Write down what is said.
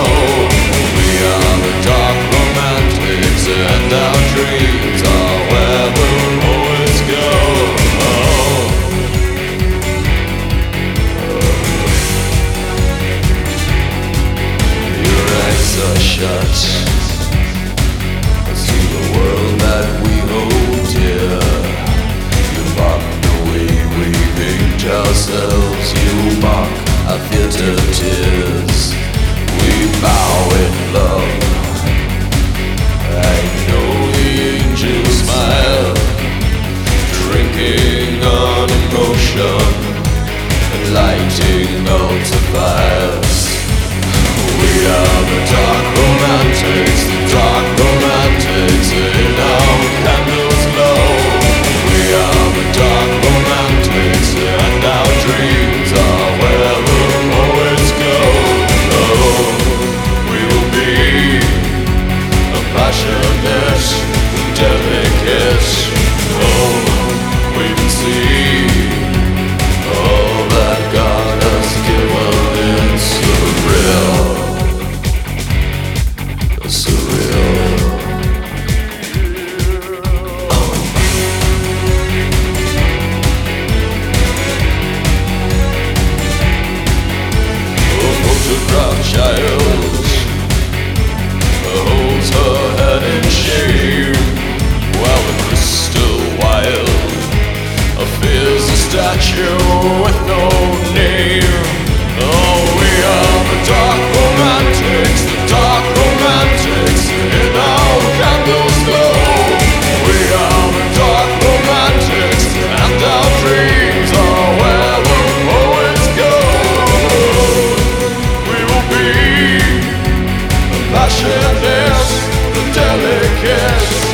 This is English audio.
We are the dark romantics, and our dreams are where we'll always go. Your eyes are shut to the world that we hold dear. You mock the way we paint ourselves. You mock our theater tears. We bow in love. I know the angels smile, drinking on emotion and lighting altar fires. We are the dark romantics, the dark romantics, in our candles glow. We are the dark romantics, and our dreams are where we'll always go. Oh, we will be a passionate, delicate. Oh, we can see all that God has given. It's surreal. Surreal. A photographed child holds her head in shame, while the crystal wild fears a statue with no name. Oh, we are the dark romantics, the dark romantics, in our candles glow. We are the dark romantics, and our dreams are where we'll always go. We will be the passionate, the delicate.